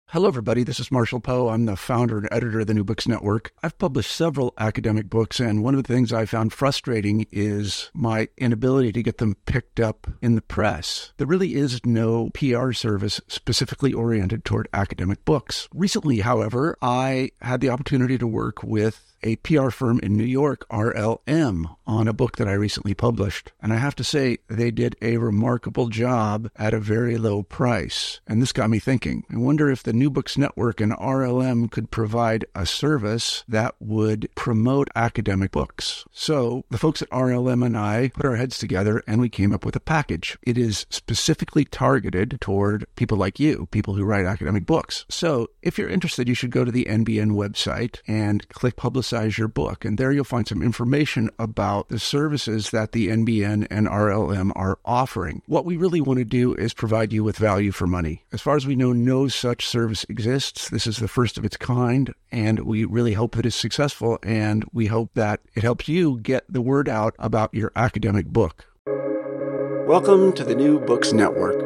Hello, everybody. This is Marshall Poe. I'm the founder and editor of the New Books Network. I've published several academic books, and one of the things I found frustrating is my inability to get them picked up in the press. There really is no PR service specifically oriented toward academic books. Recently, however, I had the opportunity to work with a PR firm in New York, RLM, on a book that I recently published. And I have to say, they did a remarkable job at a very low price. And this got me thinking. I wonder if the New Books Network and RLM could provide a service that would promote academic books. So the folks at RLM and I put our heads together and we came up with a package. It is specifically targeted toward people like you, people who write academic books. So if you're interested, you should go to the NBN website and click Publicize Your Book. And there you'll find some information about the services that the NBN and RLM are offering. What we really want to do is provide you with value for money. As far as we know, no such service exists. This is the first of its kind, and we really hope that it's successful, and we hope that it helps you get the word out about your academic book. Welcome to the New Books Network.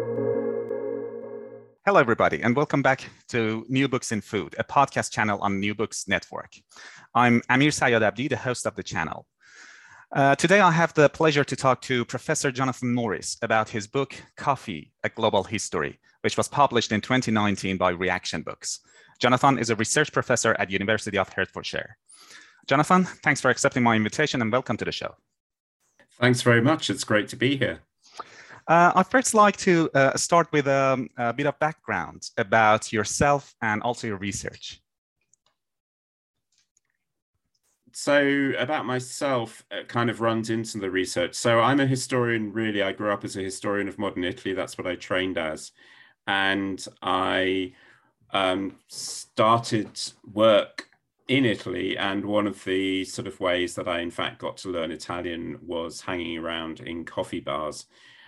Hello, everybody, and welcome back to New Books in Food, a podcast channel on New Books Network. I'm Amir Sayad Abdi, the host of the channel. Today, I have the pleasure to talk to Professor Jonathan Morris about his book, Coffee, A Global History, which was published in 2019 by Reaction Books. Jonathan is a research professor at University of Hertfordshire. Jonathan, thanks for accepting my invitation and welcome to the show. Thanks very much. It's great to be here. I'd first like to start with a bit of background about yourself and also your research. So about myself, it kind of runs into the research. So I'm a historian, really. I grew up as a historian of modern Italy. That's what I trained as. And I started work in Italy. And one of the sort of ways that I, in fact, got to learn Italian was hanging around in coffee bars.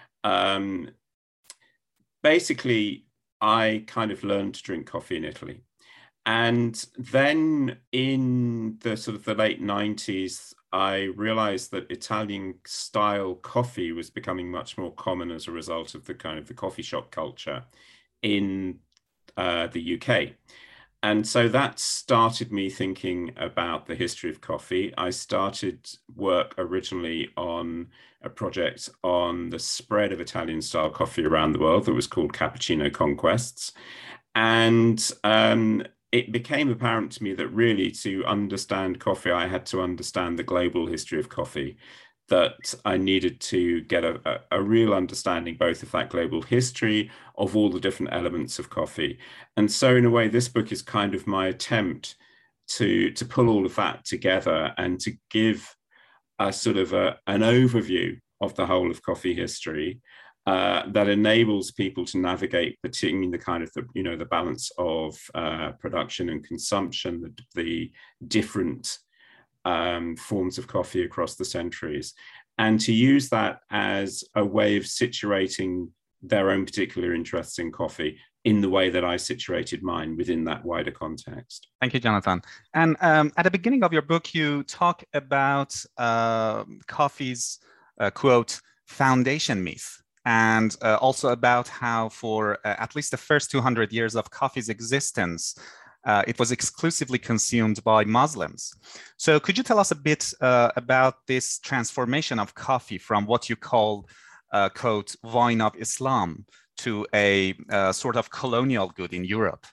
Basically, I kind of learned to drink coffee in Italy. And then in the sort of the late 90s, I realized that Italian style coffee was becoming much more common as a result of the kind of the coffee shop culture in the UK. And so that started me thinking about the history of coffee. I started work originally on a project on the spread of Italian style coffee around the world that was called Cappuccino Conquests. And it became apparent to me that really to understand coffee, I had to understand the global history of coffee, that I needed to get a real understanding both of that global history, of all the different elements of coffee. And so in a way, this book is kind of my attempt to pull all of that together and to give a sort of an overview of the whole of coffee history that enables people to navigate, particularly the kind of the balance of production and consumption, the different forms of coffee across the centuries, and to use that as a way of situating their own particular interests in coffee in the way that I situated mine within that wider context. Thank you, Jonathan. And at the beginning of your book, you talk about coffee's, quote, foundation myth, and also about how for at least the first 200 years of coffee's existence, it was exclusively consumed by Muslims. So could you tell us a bit about this transformation of coffee from what you call, quote, wine of Islam to a sort of colonial good in Europe?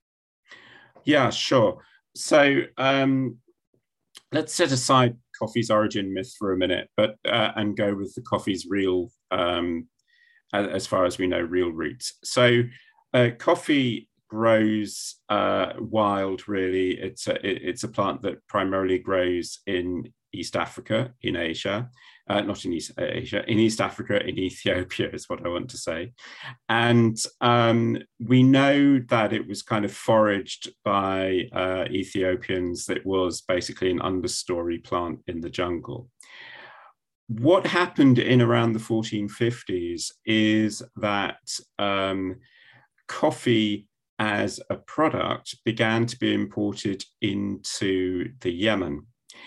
Yeah, sure. So let's set aside coffee's origin myth for a minute, but and go with the coffee's real, as far as we know, real roots. So coffee grows wild, really. It's a plant that primarily grows in East Africa, in Asia, not in East Asia, in East Africa, in Ethiopia is what I want to say. And we know that it was kind of foraged by Ethiopians. It was basically an understory plant in the jungle. What happened in around the 1450s is that coffee as a product began to be imported into the Yemen.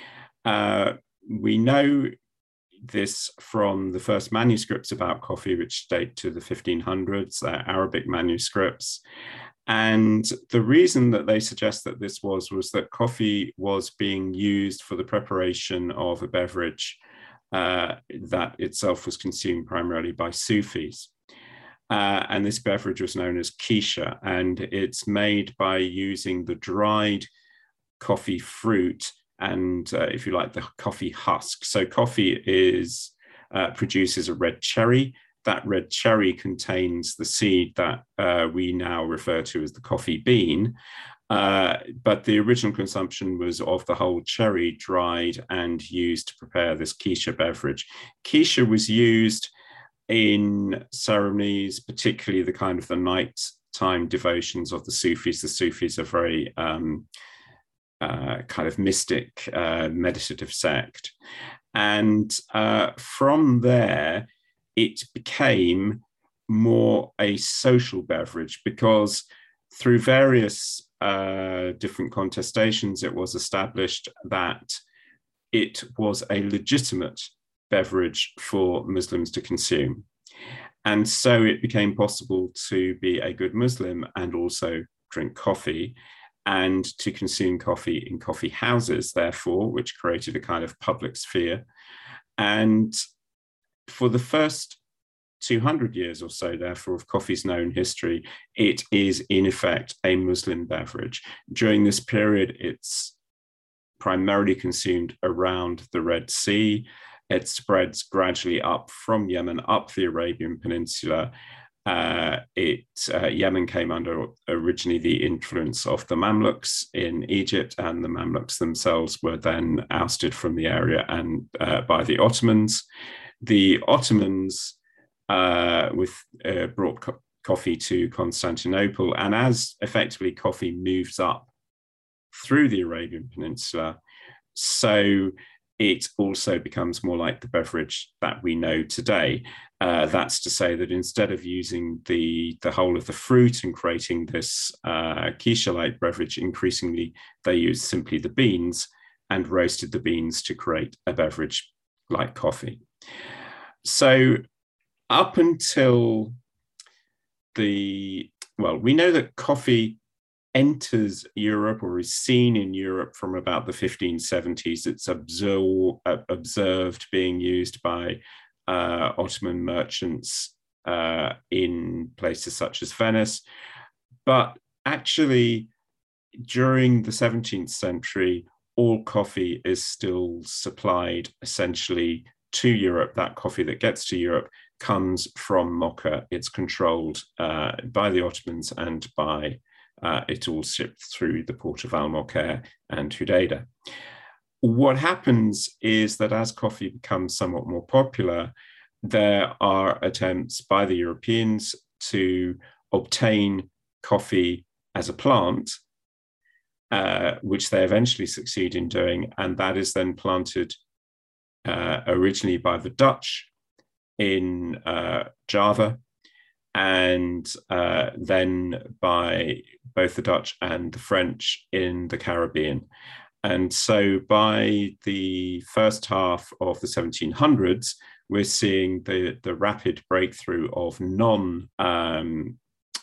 We know this from the first manuscripts about coffee, which date to the 1500s, they're Arabic manuscripts. And the reason that they suggest that this was that coffee was being used for the preparation of a beverage that itself was consumed primarily by Sufis. And this beverage was known as quiche, and it's made by using the dried coffee fruit and, if you like, the coffee husk. So coffee produces a red cherry. That red cherry contains the seed that we now refer to as the coffee bean. But the original consumption was of the whole cherry, dried and used to prepare this quiche beverage. Quiche was used in ceremonies, particularly the kind of the nighttime devotions of the Sufis. The Sufis are very kind of mystic, meditative sect. And from there, it became more a social beverage, because through various different contestations, it was established that it was a legitimate beverage for Muslims to consume. And so it became possible to be a good Muslim and also drink coffee, and to consume coffee in coffee houses, therefore, which created a kind of public sphere. And for the first 200 years or so, therefore, of coffee's known history, it is in effect a Muslim beverage. During this period, it's primarily consumed around the Red Sea. It spreads gradually up from Yemen, up the Arabian Peninsula. Yemen came under originally the influence of the Mamluks in Egypt, and the Mamluks themselves were then ousted from the area and by the Ottomans. The Ottomans brought coffee to Constantinople, and as effectively coffee moves up through the Arabian Peninsula, so it also becomes more like the beverage that we know today. That's to say that instead of using the whole of the fruit and creating this quiche-like beverage, increasingly they use simply the beans and roasted the beans to create a beverage like coffee. So up until we know that coffee enters Europe or is seen in Europe from about the 1570s. It's observed being used by Ottoman merchants in places such as Venice. But actually, during the 17th century, all coffee is still supplied essentially to Europe. That coffee that gets to Europe comes from Mocha. It's controlled by the Ottomans and by it all shipped through the port of Al-Mokair and Hodeidah. What happens is that as coffee becomes somewhat more popular, there are attempts by the Europeans to obtain coffee as a plant, which they eventually succeed in doing, and that is then planted originally by the Dutch in Java, and then by both the Dutch and the French in the Caribbean. And so by the first half of the 1700s, we're seeing the rapid breakthrough of non-Yemeni,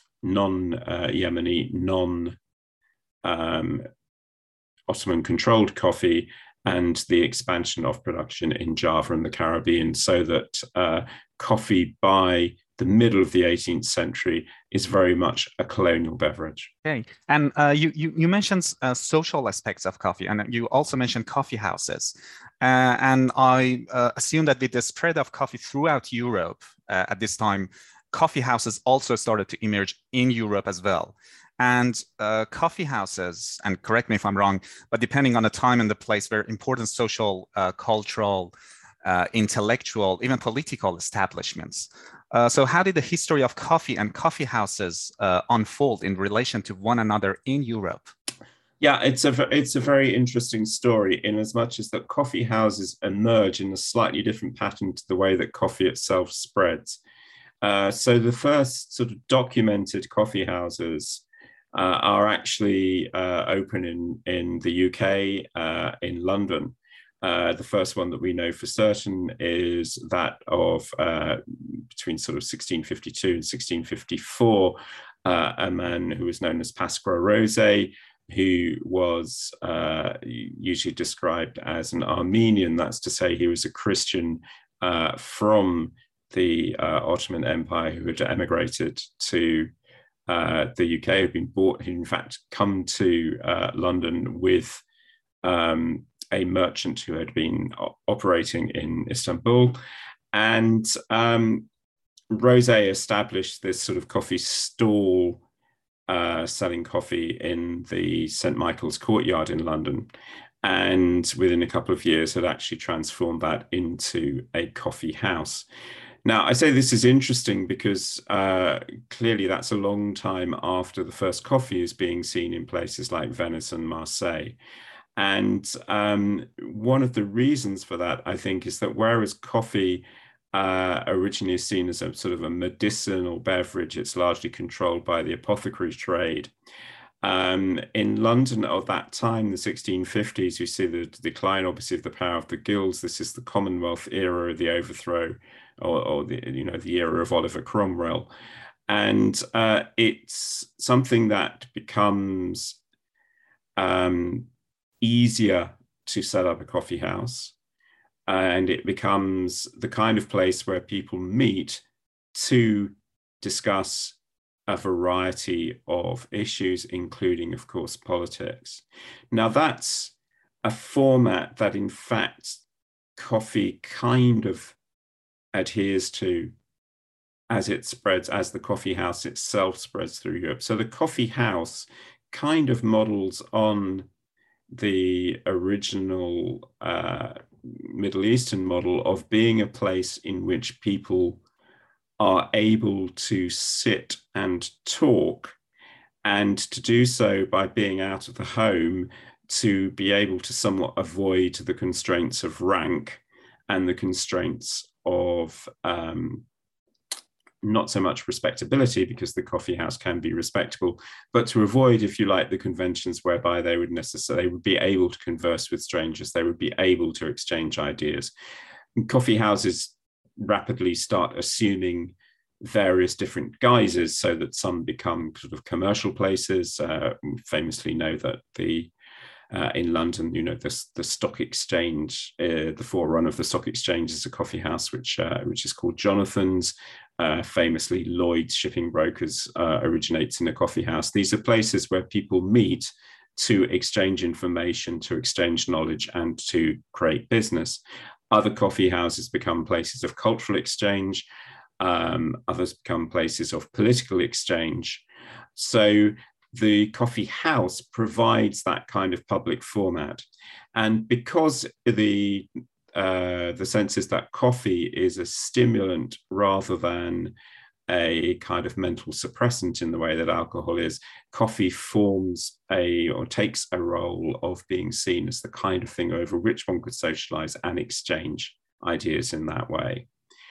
non-Ottoman-controlled coffee, and the expansion of production in Java and the Caribbean, so that coffee by the middle of the 18th century is very much a colonial beverage. Okay, and you mentioned social aspects of coffee, and you also mentioned coffee houses. And I assume that with the spread of coffee throughout Europe at this time, coffee houses also started to emerge in Europe as well. And coffee houses, and correct me if I'm wrong, but depending on the time and the place, were important social, cultural, intellectual, even political establishments. So how did the history of coffee and coffee houses unfold in relation to one another in Europe? Yeah, it's a very interesting story, in as much as that coffee houses emerge in a slightly different pattern to the way that coffee itself spreads. So the first sort of documented coffee houses are actually open in the UK, in London. The first one that we know for certain is that of between sort of 1652 and 1654, a man who was known as Pasquale Rosé, who was usually described as an Armenian. That's to say, he was a Christian from the Ottoman Empire who had emigrated to the UK, who'd been bought, who in fact come to London with a merchant who had been operating in Istanbul. And Rosé established this sort of coffee stall selling coffee in the St. Michael's Courtyard in London. And within a couple of years had actually transformed that into a coffee house. Now, I say this is interesting because clearly that's a long time after the first coffee is being seen in places like Venice and Marseille. And one of the reasons for that, I think, is that whereas coffee originally is seen as a sort of a medicinal beverage, it's largely controlled by the apothecary trade. In London of that time, the 1650s, you see the decline, obviously, of the power of the guilds. This is the Commonwealth era, the overthrow, or the the era of Oliver Cromwell, and it's something that becomes easier to set up a coffee house, and it becomes the kind of place where people meet to discuss a variety of issues, including, of course, politics. Now, that's a format that, in fact, coffee kind of adheres to as it spreads, as the coffee house itself spreads through Europe. So the coffee house kind of models on the original Middle Eastern model of being a place in which people are able to sit and talk, and to do so by being out of the home, to be able to somewhat avoid the constraints of rank and the constraints of not so much respectability, because the coffee house can be respectable, but to avoid, if you like, the conventions whereby they would be able to converse with strangers, they would be able to exchange ideas. And coffee houses rapidly start assuming various different guises, so that some become sort of commercial places. We famously know that in London, the stock exchange, the forerunner of the stock exchange, is a coffee house which is called Jonathan's. Famously, Lloyd's shipping brokers originates in a coffee house. These are places where people meet to exchange information, to exchange knowledge, and to create business. Other coffee houses become places of cultural exchange. Others become places of political exchange. So the coffee house provides that kind of public format. And because the sense is that coffee is a stimulant rather than a kind of mental suppressant in the way that alcohol is, coffee takes a role of being seen as the kind of thing over which one could socialize and exchange ideas in that way.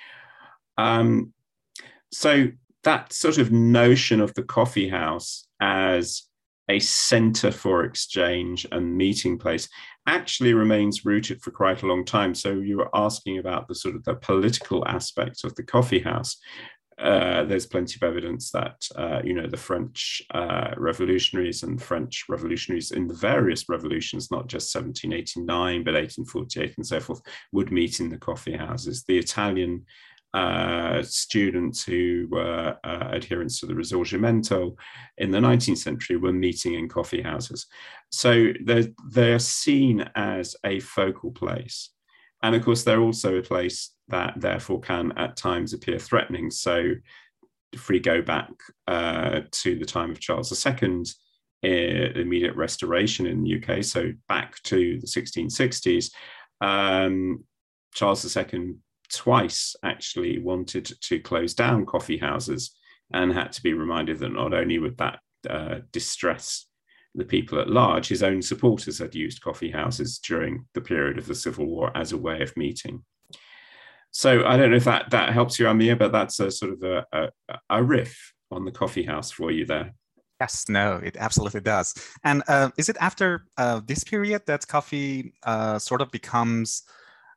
So that sort of notion of the coffee house as a center for exchange and meeting place actually remains rooted for quite a long time. So you were asking about the sort of the political aspects of the coffee house. There's plenty of evidence that, the French revolutionaries and French revolutionaries in the various revolutions, not just 1789, but 1848 and so forth, would meet in the coffee houses. The Italian students who were adherents to the Risorgimento in the 19th century were meeting in coffee houses. So they're seen as a focal place. And of course, they're also a place that therefore can at times appear threatening. So if we go back to the time of Charles II, immediate restoration in the UK, so back to the 1660s, Charles II twice actually wanted to close down coffee houses, and had to be reminded that not only would that distress the people at large, his own supporters had used coffee houses during the period of the Civil War as a way of meeting. So I don't know if that helps you, Amir, but that's a sort of a riff on the coffee house for you there. Yes, no, it absolutely does. And is it after this period that coffee sort of becomes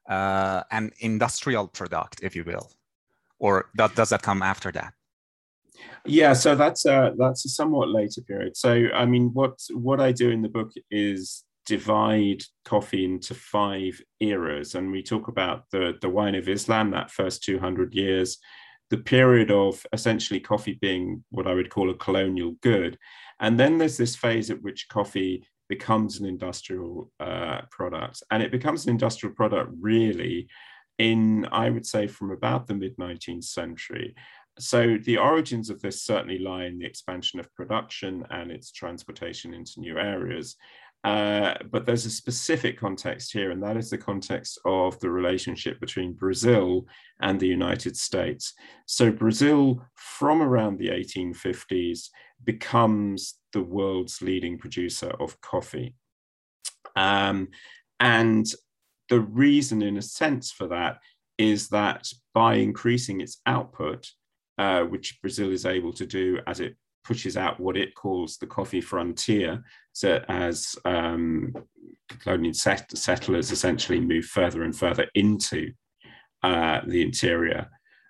an industrial product, if you will? Or does that come after that? Yeah, so that's a somewhat later period. So I mean, what I do in the book is divide coffee into 5 eras, and we talk about the wine of Islam, that first 200 years, the period of essentially coffee being what I would call a colonial good, and then there's this phase at which coffee becomes an industrial product, and it becomes an industrial product really in, I would say, from about the mid 19th century. So the origins of this certainly lie in the expansion of production and its transportation into new areas. But there's a specific context here, and that is the context of the relationship between Brazil and the United States. So Brazil, from around the 1850s, becomes the world's leading producer of coffee. And the reason, in a sense, for that is that by increasing its output, which Brazil is able to do as it pushes out what it calls the coffee frontier, so as colonial settlers essentially move further and further into the interior,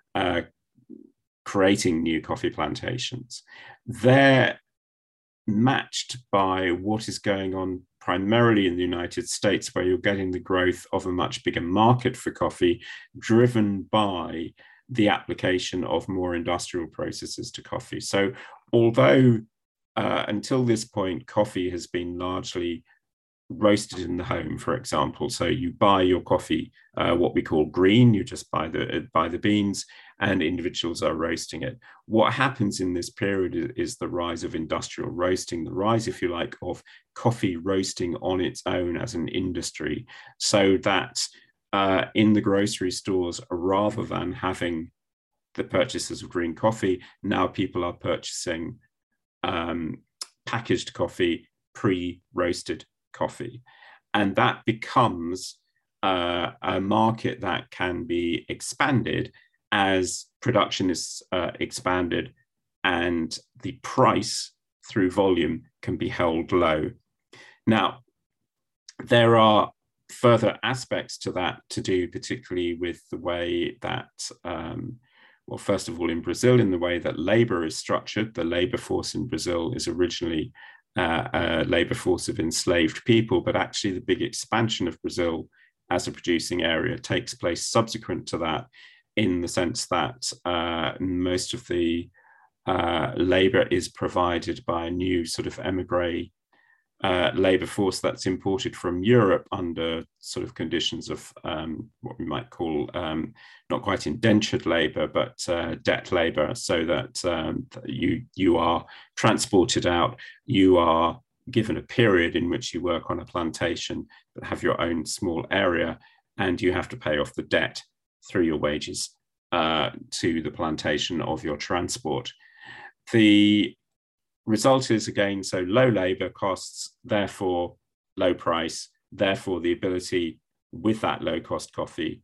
creating new coffee plantations. They're matched by what is going on primarily in the United States, where you're getting the growth of a much bigger market for coffee, driven by the application of more industrial processes to coffee. So although until this point, coffee has been largely roasted in the home, for example. So you buy your coffee, what we call green, you just buy the beans, and individuals are roasting it. What happens in this period is the rise of industrial roasting, the rise, if you like, of coffee roasting on its own as an industry, so that in the grocery stores, rather than having the purchases of green coffee, now people are purchasing packaged coffee, pre-roasted coffee. And that becomes a market that can be expanded as production is expanded and the price through volume can be held low. Now, there are further aspects to that to do, particularly with the way that, well, first of all, in Brazil, in the way that labor is structured. The labor force in Brazil is originally a labor force of enslaved people, but actually the big expansion of Brazil as a producing area takes place subsequent to that, in the sense that most of the labor is provided by a new sort of emigre labor force that's imported from Europe under sort of conditions of what we might call not quite indentured labor, but debt labor, so that you are transported out, you are given a period in which you work on a plantation, but have your own small area, and you have to pay off the debt through your wages to the plantation of your transport. The result is, again, so low labor costs, therefore low price, therefore the ability with that low cost coffee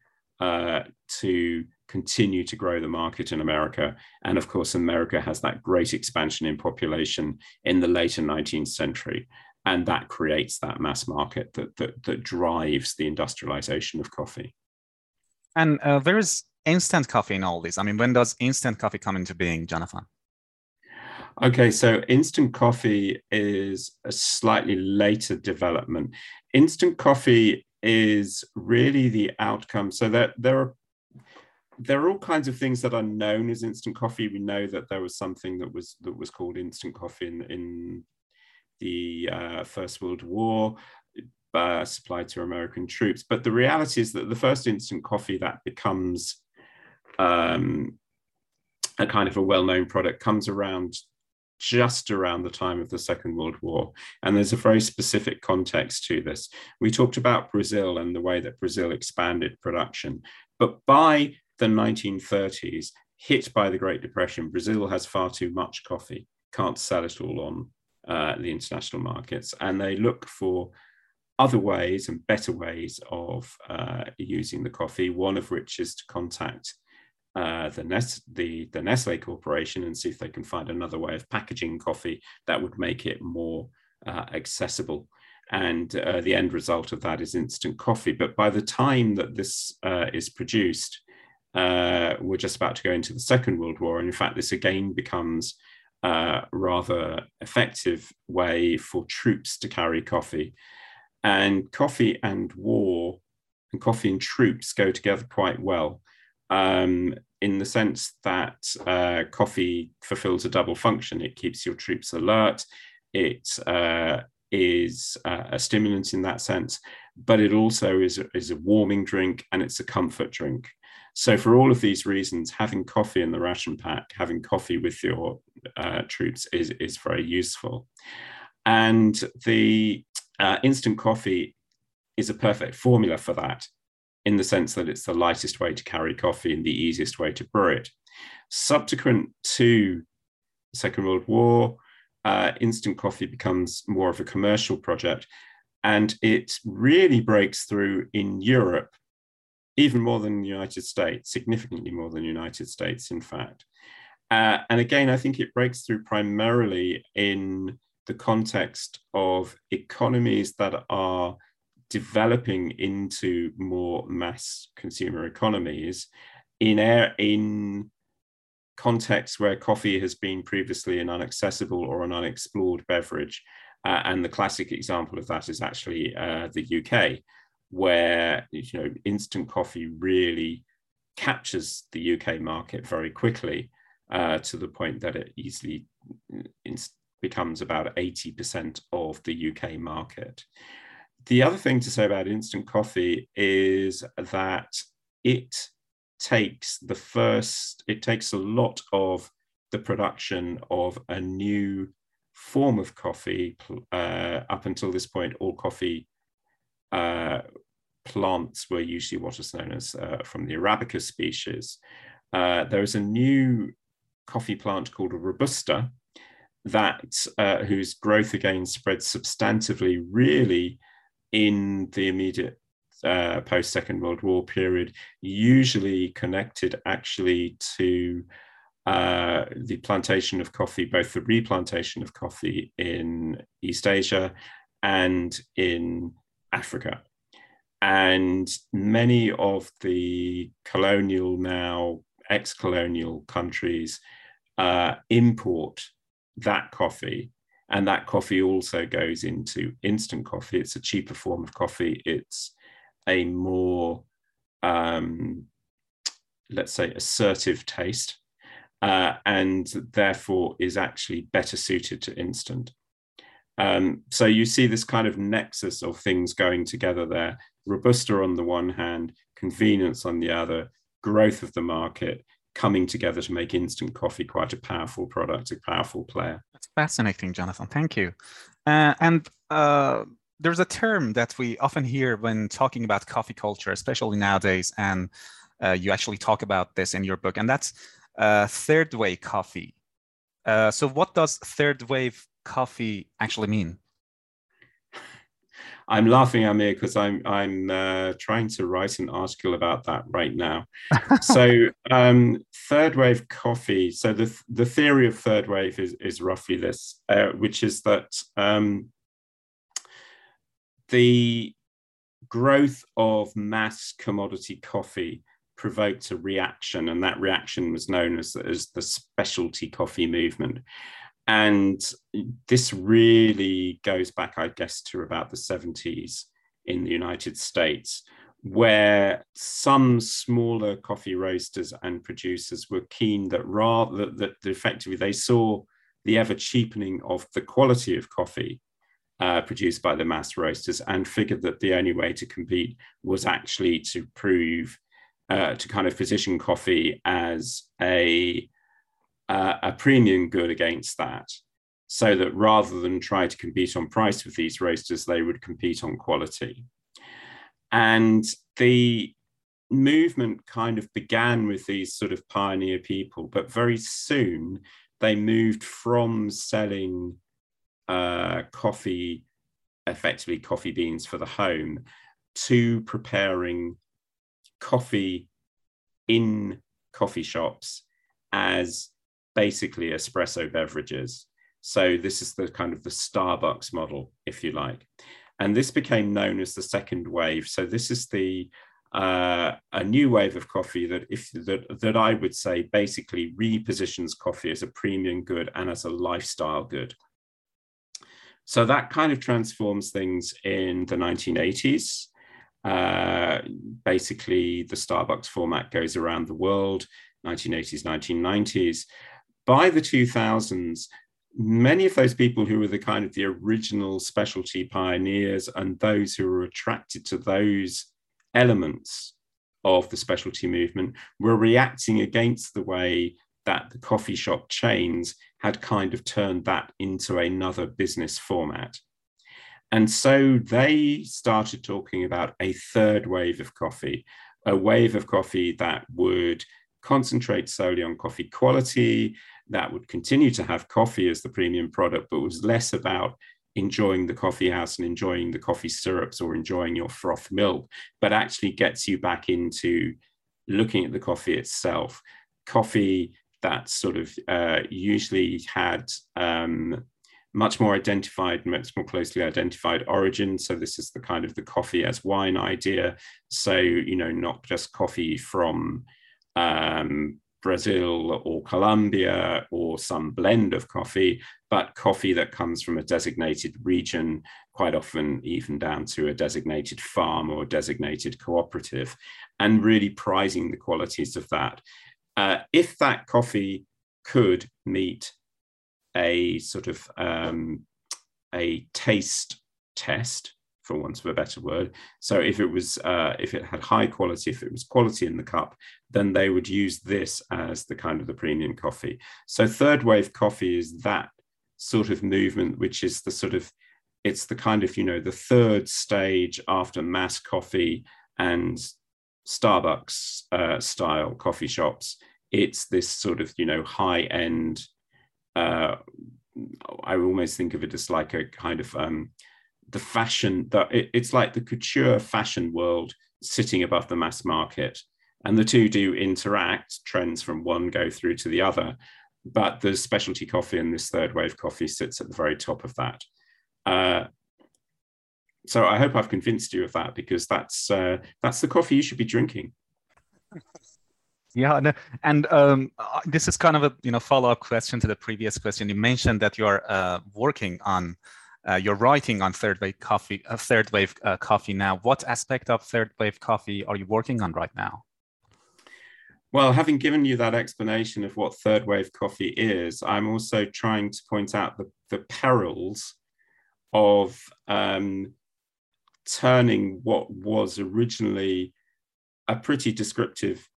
to continue to grow the market in America. And of course, America has that great expansion in population in the later 19th century. And that creates that mass market that drives the industrialization of coffee. And there is instant coffee in all this. I mean, when does instant coffee come into being, Jonathan? Okay, so instant coffee is a slightly later development. Instant coffee is really the outcome. So there are all kinds of things that are known as instant coffee. We know that there was something that was called instant coffee in the First World War, supplied to American troops. But the reality is that the first instant coffee that becomes a kind of a well-known product comes around just around the time of the Second World War. And there's a very specific context to this. We talked about Brazil and the way that Brazil expanded production. But by the 1930s, hit by the Great Depression, Brazil has far too much coffee, can't sell it all on the international markets. And they look for other ways and better ways of using the coffee, one of which is to contact the Nestle Corporation and see if they can find another way of packaging coffee that would make it more accessible. And the end result of that is instant coffee. But by the time that this is produced, were just about to go into the Second World War. And in fact, this again becomes a rather effective way for troops to carry coffee. And coffee and war and coffee and troops go together quite well, in the sense that coffee fulfills a double function. It keeps your troops alert. It is a stimulant in that sense, but it also is a warming drink, and it's a comfort drink. So for all of these reasons, having coffee in the ration pack, having coffee with your troops is very useful. And the instant coffee is a perfect formula for that, in the sense that it's the lightest way to carry coffee and the easiest way to brew it. Subsequent to the Second World War, instant coffee becomes more of a commercial project, and it really breaks through in Europe, even more than the United States, significantly more than the United States, in fact. And again, I think it breaks through primarily in the context of economies that are developing into more mass consumer economies in contexts where coffee has been previously an inaccessible or an unexplored beverage. And the classic example of that is actually the UK, where instant coffee really captures the UK market very quickly, to the point that it easily becomes about 80% of the UK market. The other thing to say about instant coffee is that it takes a lot of the production of a new form of coffee. Up until this point, all coffee plants were usually what is known as from the Arabica species. There is a new coffee plant called a Robusta whose growth again spread substantively really in the immediate post-Second World War period, usually connected actually to the plantation of coffee, both the replantation of coffee in East Asia and in Africa. And many of the colonial, now ex-colonial countries import that coffee. And that coffee also goes into instant coffee. It's a cheaper form of coffee. It's a more, let's say, assertive taste, and therefore is actually better suited to instant. So you see this kind of nexus of things going together there. Robusta on the one hand, convenience on the other, growth of the market, coming together to make instant coffee quite a powerful product, a powerful player. That's fascinating, Jonathan. Thank you. There's a term that we often hear when talking about coffee culture, especially nowadays, and you actually talk about this in your book, and that's third wave coffee. So what does third wave coffee actually mean? I'm laughing, Amir, because I'm trying to write an article about that right now. So third wave coffee. So the theory of third wave is roughly this, which is that the growth of mass commodity coffee provoked a reaction, and that reaction was known as the specialty coffee movement. And this really goes back, I guess, to about the 70s in the United States, where some smaller coffee roasters and producers were keen that effectively they saw the ever cheapening of the quality of coffee produced by the mass roasters, and figured that the only way to compete was actually to to kind of position coffee as a premium good against that, so that rather than try to compete on price with these roasters, they would compete on quality. And the movement kind of began with these sort of pioneer people, but very soon they moved from selling coffee, effectively coffee beans for the home, to preparing coffee in coffee shops as basically espresso beverages. So this is the kind of the Starbucks model, if you like. And this became known as the second wave. So this is the a new wave of coffee that I would say basically repositions coffee as a premium good and as a lifestyle good. So that kind of transforms things in the 1980s. Basically, the Starbucks format goes around the world, 1980s, 1990s. By the 2000s, many of those people who were the kind of the original specialty pioneers and those who were attracted to those elements of the specialty movement were reacting against the way that the coffee shop chains had kind of turned that into another business format. And so they started talking about a third wave of coffee, a wave of coffee that would concentrate solely on coffee quality, that would continue to have coffee as the premium product, but was less about enjoying the coffee house and enjoying the coffee syrups or enjoying your froth milk, but actually gets you back into looking at the coffee itself. Coffee that sort of usually had much more identified, much more closely identified origin. So this is the kind of the coffee as wine idea. So, you know, not just coffee from Brazil or Colombia or some blend of coffee, but coffee that comes from a designated region, quite often even down to a designated farm or designated cooperative, and really prizing the qualities of that. If that coffee could meet a sort of a taste test, for want of a better word. So if it had high quality, if it was quality in the cup, then they would use this as the kind of the premium coffee. So third wave coffee is that sort of movement, which is the sort of, it's the kind of, you know, the third stage after mass coffee and Starbucks style coffee shops. It's this sort of, you know, high end, I almost think of it as like a kind of the fashion, it's like the couture fashion world sitting above the mass market. And the two do interact, trends from one go through to the other. But the specialty coffee and this third wave coffee sits at the very top of that. So I hope I've convinced you of that, because that's the coffee you should be drinking. Yeah, and this is kind of a follow-up question to the previous question. You mentioned that you're working on, you're writing on third wave coffee now. What aspect of third wave coffee are you working on right now? Well, having given you that explanation of what third wave coffee is, I'm also trying to point out the perils of turning what was originally a pretty descriptive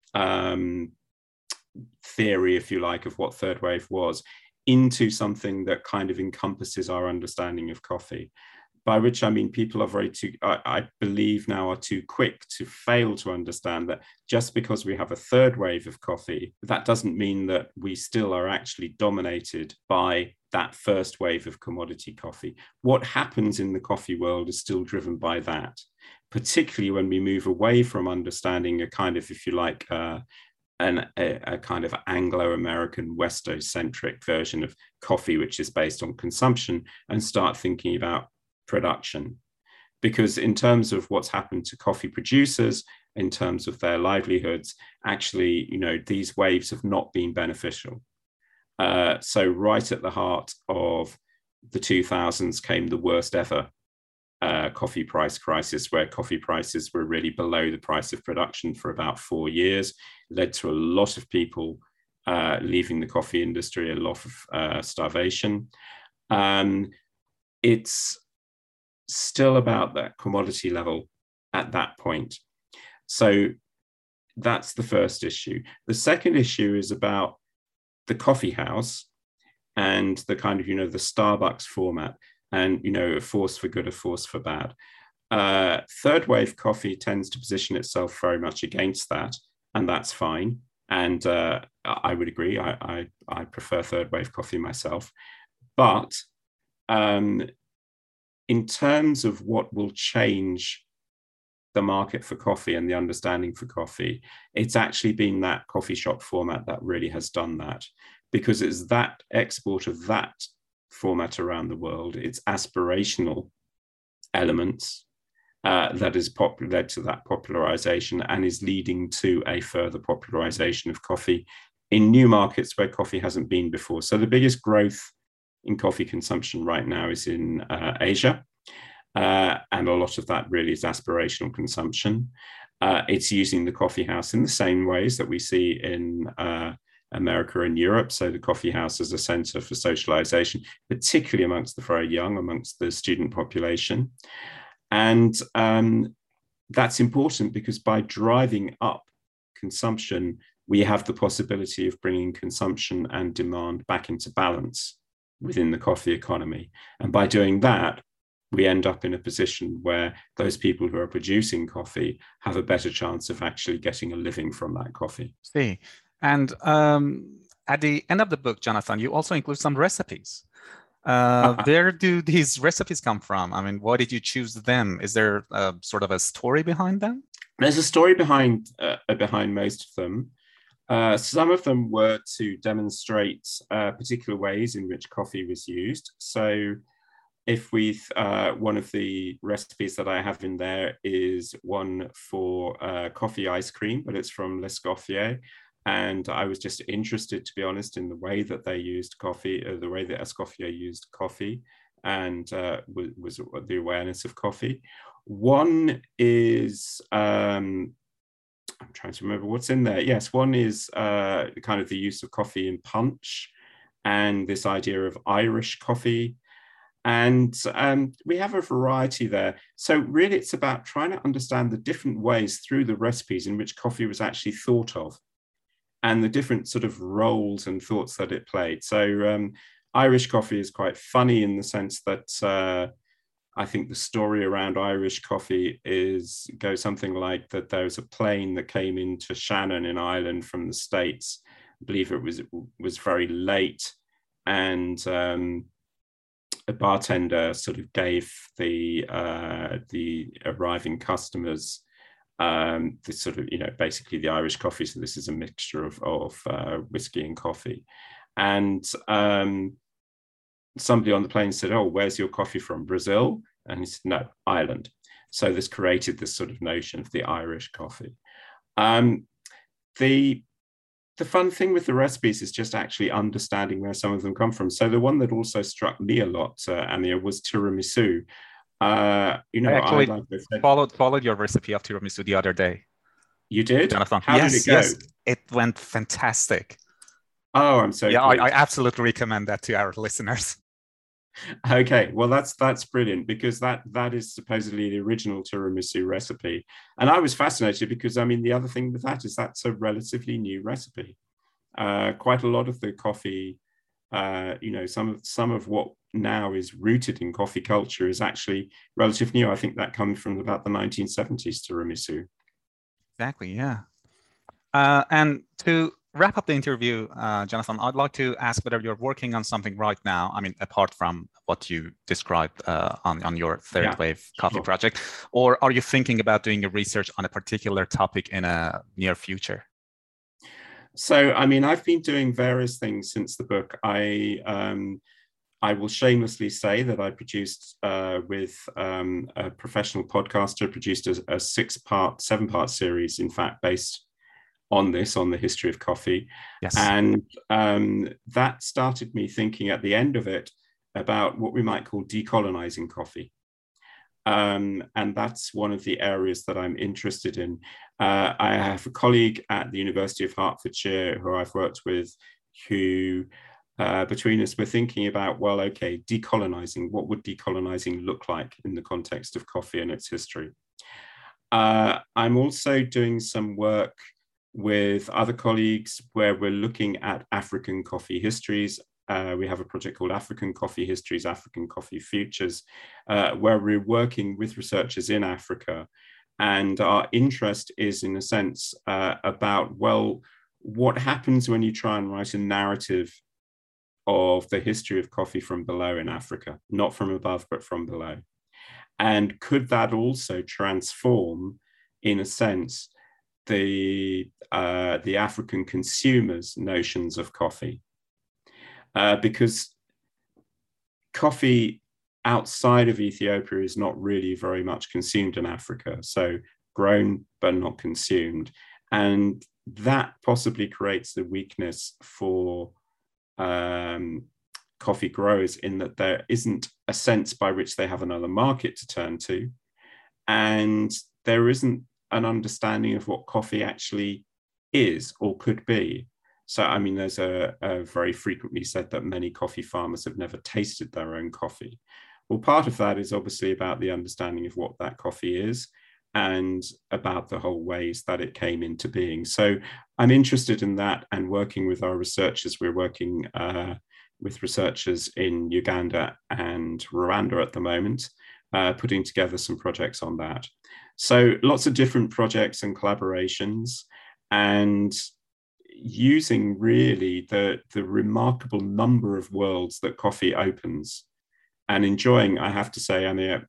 theory, if you like, of what third wave was, into something that kind of encompasses our understanding of coffee. By which I mean people are I believe now, are too quick to fail to understand that just because we have a third wave of coffee, that doesn't mean that we still are actually dominated by that first wave of commodity coffee. What happens in the coffee world is still driven by that, particularly when we move away from understanding a kind of, if you like, a kind of Anglo-American Westo-centric version of coffee, which is based on consumption, and start thinking about production. Because in terms of what's happened to coffee producers, in terms of their livelihoods, actually, you know, these waves have not been beneficial. So right at the heart of the 2000s came the worst ever coffee price crisis, where coffee prices were really below the price of production for about 4 years. It led to a lot of people leaving the coffee industry, a lot of starvation. It's still about that commodity level at that point. So that's the first issue. The second issue is about the coffee house and the kind of, you know, the Starbucks format, and, you know, a force for good, a force for bad. Third wave coffee tends to position itself very much against that, and that's fine. And I would agree, I prefer third wave coffee myself. But in terms of what will change the market for coffee and the understanding for coffee, it's actually been that coffee shop format that really has done that, because it's that export of that format around the world, its aspirational elements, that has led to that popularization and is leading to a further popularization of coffee in new markets where coffee hasn't been before. So the biggest growth in coffee consumption right now is in Asia. And a lot of that really is aspirational consumption. It's using the coffee house in the same ways that we see in America and Europe. So the coffee house as a center for socialization, particularly amongst the very young, amongst the student population. And that's important because by driving up consumption, we have the possibility of bringing consumption and demand back into balance within the coffee economy. And by doing that, we end up in a position where those people who are producing coffee have a better chance of actually getting a living from that coffee. See, and at the end of the book, Jonathan, you also include some recipes. Where do these recipes come from? I mean, why did you choose them? Is there sort of a story behind them? There's a story behind most of them. Some of them were to demonstrate particular ways in which coffee was used. So if one of the recipes that I have in there is one for coffee ice cream, but it's from L'Escoffier. And I was just interested, to be honest, in the way that they used coffee, the way that Escoffier used coffee, and was the awareness of coffee. One is, I'm trying to remember what's in there. Yes, one is kind of the use of coffee in punch, and this idea of Irish coffee. And we have a variety there. So really, it's about trying to understand the different ways through the recipes in which coffee was actually thought of, and the different sort of roles and thoughts that it played. So Irish coffee is quite funny in the sense that I think the story around Irish coffee goes something like that there was a plane that came into Shannon in Ireland from the States. I believe it was very late, and a bartender sort of gave the arriving customers this sort of, basically the Irish coffee. So this is a mixture of whiskey and coffee. And somebody on the plane said, "Oh, where's your coffee from? Brazil?" And he said, "No, Ireland." So this created this sort of notion of the Irish coffee. The fun thing with the recipes is just actually understanding where some of them come from. So the one that also struck me a lot, Amir, was tiramisu. I actually followed your recipe of tiramisu the other day. You did? Jonathan? How did it go? Yes, it went fantastic. Oh, I'm so yeah, I absolutely recommend that to our listeners. Okay, well, that's brilliant, because that is supposedly the original tiramisu recipe. And I was fascinated because, I mean, the other thing with that is that's a relatively new recipe. Quite a lot of the coffee, some of what now is rooted in coffee culture is actually relatively new. I think that comes from about the 1970s tiramisu. Exactly, yeah. And to wrap up the interview, Jonathan, I'd like to ask whether you're working on something right now. I mean, apart from what you described on your third wave coffee project, or are you thinking about doing your research on a particular topic in a near future? So, I mean, I've been doing various things since the book. I will shamelessly say that I produced with a professional podcaster, produced a 7-part series, in fact, based on the history of coffee. Yes. And that started me thinking at the end of it about what we might call decolonizing coffee. And that's one of the areas that I'm interested in. I have a colleague at the University of Hertfordshire who I've worked with, who between us, we're thinking about, well, okay, decolonizing, what would decolonizing look like in the context of coffee and its history? I'm also doing some work with other colleagues where we're looking at African coffee histories. We have a project called African Coffee Histories, African Coffee Futures, where we're working with researchers in Africa. And our interest is, in a sense, about, well, what happens when you try and write a narrative of the history of coffee from below in Africa, not from above, but from below? And could that also transform, in a sense, the African consumers' notions of coffee? Because coffee outside of Ethiopia is not really very much consumed in Africa. So grown but not consumed. And that possibly creates the weakness for coffee growers, in that there isn't a sense by which they have another market to turn to. And there isn't an understanding of what coffee actually is or could be. So, I mean, there's a very frequently said that many coffee farmers have never tasted their own coffee. Well, part of that is obviously about the understanding of what that coffee is and about the whole ways that it came into being. So I'm interested in that, and working with our researchers. We're working with researchers in Uganda and Rwanda at the moment, putting together some projects on that. So lots of different projects and collaborations, and using really the remarkable number of worlds that coffee opens, and enjoying, I have to say, Anya,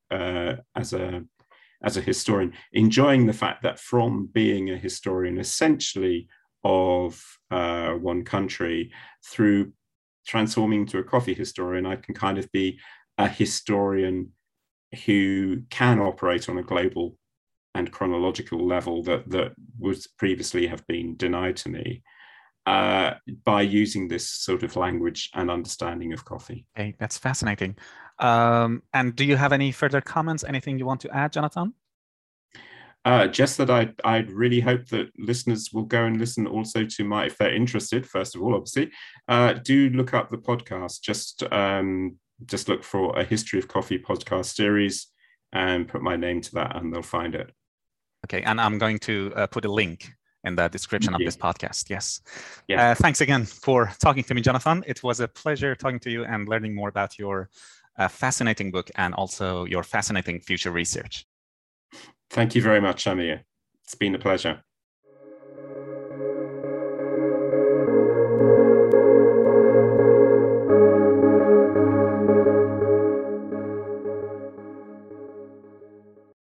as a historian, enjoying the fact that from being a historian essentially of one country, through transforming to a coffee historian, I can kind of be a historian who can operate on a global and chronological level that would previously have been denied to me, by using this sort of language and understanding of coffee. Okay, that's fascinating. And do you have any further comments? Anything you want to add, Jonathan? Just that I'd really hope that listeners will go and listen also to my, if they're interested, first of all, obviously, do look up the podcast. Just look for a History of Coffee podcast series and put my name to that, and they'll find it. Okay, and I'm going to put a link in the description of this podcast. Yes. Thanks again for talking to me, Jonathan. It was a pleasure talking to you and learning more about your fascinating book and also your fascinating future research. Thank you very much, Amir. It's been a pleasure.